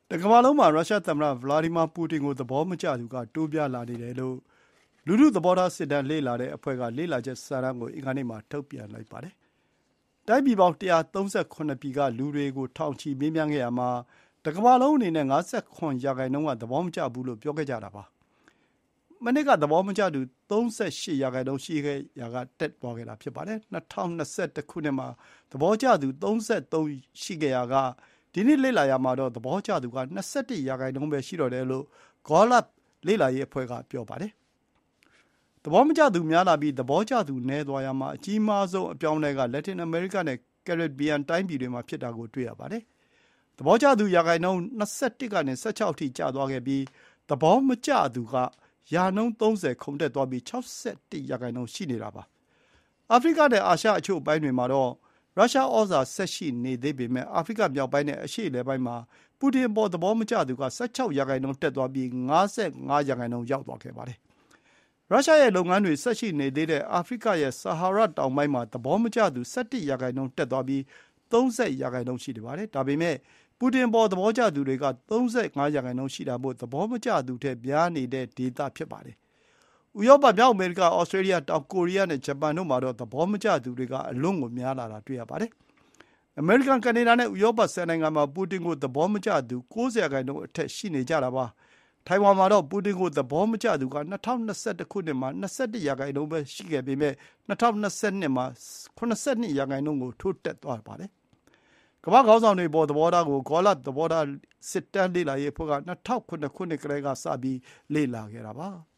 တကမ္ဘာလုံးမှာရုရှားသမ္မတဗလာဒီမာပူတင်ကိုသဘောမကျသူကတိုးပြားလာနေတယ်လို့လူထုသဘောထားစစ်တမ်းလေ့လာတဲ့အဖွဲ့ကလေ့လာချက်စာတမ်းကိုအင်္ဂါနေ့မှာထုတ်ပြန်လိုက်ပါတယ်။တိုင်းပြည်ပေါင်း138ပြည်ကလူတွေကိုထောင်ချီမေးမြန်းခဲ့ရမှာတကမ္ဘာလုံးအနေနဲ့59%ကသဘောမကျဘူးလို့ပြောခဲ့ကြတာပါ။မနေ့ကသဘောမကျသူ38%ရှိခဲ့ရာကတက်သွားခဲ့တာဖြစ်ပါတယ်။2021ခုနှစ်မှာသဘောကျသူ33ရှိခဲ့ရာကဒီနေ့လေ့လာရမှာတော့သဘောကျသူက21%ပဲရှိတော့တယ်လို့ Gallup လေ့လာရေးအဖွဲ့ကပြောပါတယ်။သဘောမကျသူများလာပြီးသဘောကျသူနည်းသွားရမှာအကြီးမားဆုံးအပြောင်းအလဲကလက်တင်အမေရိကနဲ့ကရစ်ဘီယန်တိုင်းပြည်တွေမှာဖြစ်တာကိုတွေ့ရပါတယ်။သဘောကျသူရာခိုင်နှုန်း21ကနေ16အထိကျသွားခဲ့ပြီးသဘောမကျသူကရာနှုန်း30ခုန်တက်သွားပြီး61%ရှိနေတာပါ။အာဖရိကနဲ့အာရှအချို့ပိုင်းတွေမှာတော့ရုရှားဩဇာဆက်ရှိနေသေးပေမဲ့အာဖရိကမြောက်ပိုင်းနဲ့အရှေ့အလယ်ပိုင်းမှာပူတင်အပေါ်သဘောမကျသူက16%တက်သွားပြီး55%ရောက်သွားခဲ့ပါတယ်။ရုရှားရဲ့လုပ်ငန်းတွေဆက်ရှိနေသေးတဲ့အာဖရိကရဲ့ဆာဟာရတောင်ပိုင်းမှာသဘောမကျသူ17%တက်သွားပြီး30%ရှိနေပါတယ်။ဒါပေမဲ့ပူတင်အပေါ်သဘောကျသူတွေက35%ရှိတာမို့သဘောမကျသူထက်များနေတဲ့ဒေသဖြစ်ပါတယ်။ဥရောပမြောက်အမေရိကဩစတြေးလျတောင်ကိုရီးယားနဲ့ဂျပန်တို့မှာတော့သဘောမကျသူတွေကအလွန်ကိုများလာတာတွေ့ရပါတယ်။အမေရိကန်ကနေဒါနဲ့ဥရောပ10နိုင်ငံမှာပူတင်ကိုသဘောမကျသူ90%အထက်ရှိနေကြတာပါ။ထိုင်ဝမ်မှာတော့ပူတင်ကိုသဘောမကျသူက2021ခုနှစ်မှာ21%ပဲရှိခဲ့ပေမဲ့2022မှာ82%ကိုထိုးတက်သွားပါတယ်။ကမ္ဘာခေါင်းဆောင်တွေပေါ်သဘောထားကိုဂေါ်လတ်သဘောထားစစ်တမ်းလေ့လာရေးအဖွဲ့က2009ခုနှစ်ကတည်းကစပြီးလေ့လာခဲ့တာပါ။